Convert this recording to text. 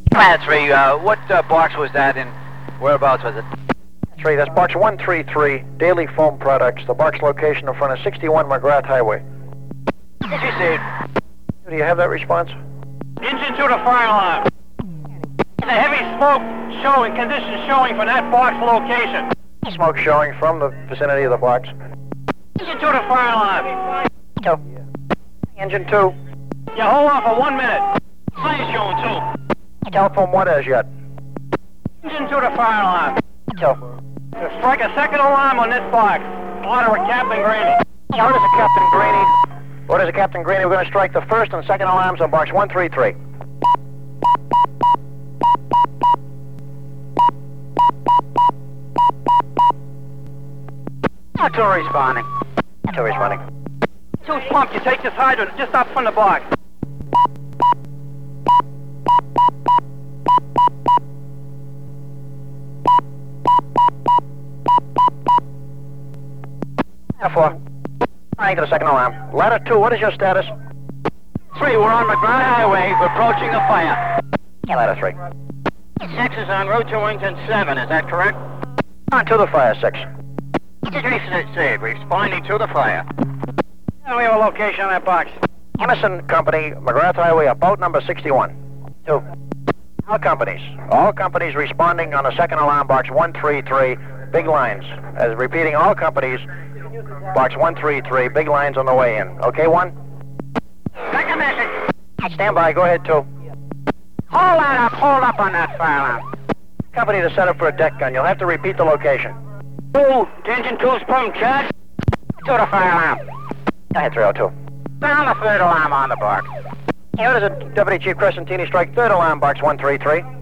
Command 3, what box was that and whereabouts was it? 3, that's box 133, Daily Foam Products. The box location in front of 61 McGrath Highway. Received. Do you have that response? Engine to the fire alarm. The heavy smoke showing, conditions showing from that box location. Smoke showing from the vicinity of the box. Engine to the fire alarm. 2. Engine 2. Yeah, hold on for 1 minute. Sign showing too. Telephone what as yet? Engine to the fire alarm. 2. Strike a second alarm on this box. Order with Captain Graney. What is it, Captain Graney? What is it, Captain Graney? We're going to strike the first and second alarms on box 133. Two responding. 2 responding. Two's pumped. You take this hydrant just up from the box. F4. I to the second alarm. Ladder 2, what is your status? 3, we're on McGrath Highway. We're approaching a fire. Ladder 3. 6 is en route to Wington 7, is that correct? On to the fire, 6. Received. Responding to the fire. And we have a location on that box. Emerson Company, McGrath Highway, about number 61. 2. All companies responding on the second alarm, box 133, big lines. As repeating, all companies, box 133, big lines on the way in. Okay, 1? Second message. Stand by, go ahead, 2. Hold up on that fire alarm. Company to set up for a deck gun. You'll have to repeat the location. 2, engine 2's pumped, charge. To the fire alarm. Go ahead, 302. Sound the third alarm on the box. Here is it, Deputy Chief Crescentini, strike third alarm, box 133.